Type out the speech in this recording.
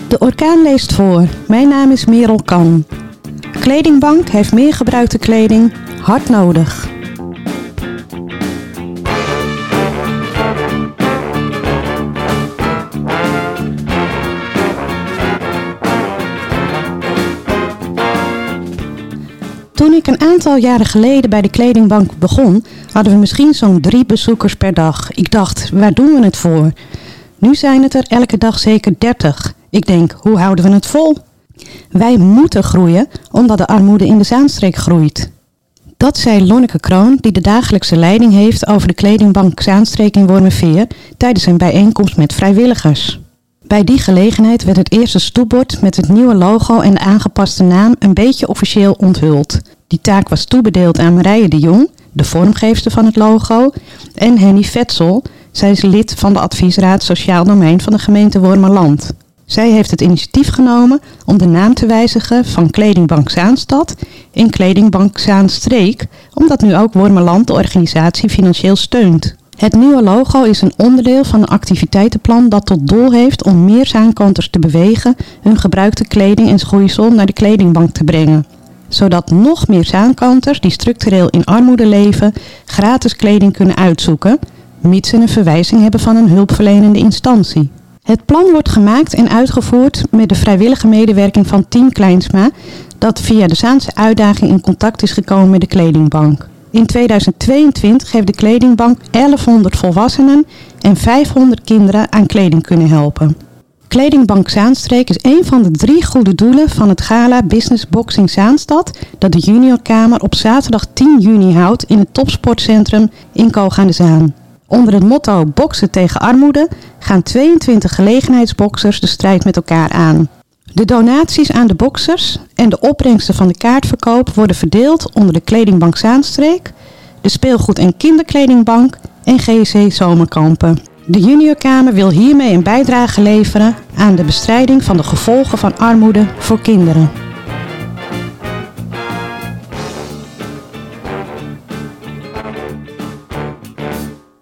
De orkaan leest voor. Mijn naam is Merel Kan. Kledingbank heeft meer gebruikte kleding hard nodig. Toen ik een aantal jaren geleden bij de kledingbank begon, hadden we misschien zo'n 3 bezoekers per dag. Ik dacht, waar doen we het voor? Nu zijn het er elke dag zeker 30. Ik denk, hoe houden we het vol? Wij moeten groeien, omdat de armoede in de Zaanstreek groeit. Dat zei Lonneke Kroon, die de dagelijkse leiding heeft over de kledingbank Zaanstreek in Wormerveer, tijdens een bijeenkomst met vrijwilligers. Bij die gelegenheid werd het eerste stoepbord met het nieuwe logo en de aangepaste naam een beetje officieel onthuld. Die taak was toebedeeld aan Marije de Jong, de vormgeefster van het logo, en Henny Vetsel. Zij is lid van de adviesraad Sociaal Domein van de gemeente Wormerland. Zij heeft het initiatief genomen om de naam te wijzigen van Kledingbank Zaanstad in Kledingbank Zaanstreek, omdat nu ook Wormerland de organisatie financieel steunt. Het nieuwe logo is een onderdeel van een activiteitenplan dat tot doel heeft om meer Zaankanters te bewegen hun gebruikte kleding en schoeisel naar de kledingbank te brengen. Zodat nog meer Zaankanters die structureel in armoede leven gratis kleding kunnen uitzoeken, mits ze een verwijzing hebben van een hulpverlenende instantie. Het plan wordt gemaakt en uitgevoerd met de vrijwillige medewerking van Team Kleinsma, dat via de Zaanse uitdaging in contact is gekomen met de kledingbank. In 2022 heeft de kledingbank 1100 volwassenen en 500 kinderen aan kleding kunnen helpen. Kledingbank Zaanstreek is een van de 3 goede doelen van het gala Business Boxing Zaanstad dat de juniorkamer op zaterdag 10 juni houdt in het topsportcentrum in Koog aan de Zaan. Onder het motto Boksen tegen armoede gaan 22 gelegenheidsboksers de strijd met elkaar aan. De donaties aan de boksers en de opbrengsten van de kaartverkoop worden verdeeld onder de Kledingbank Zaanstreek, de Speelgoed- en Kinderkledingbank en GSC Zomerkampen. De juniorkamer wil hiermee een bijdrage leveren aan de bestrijding van de gevolgen van armoede voor kinderen.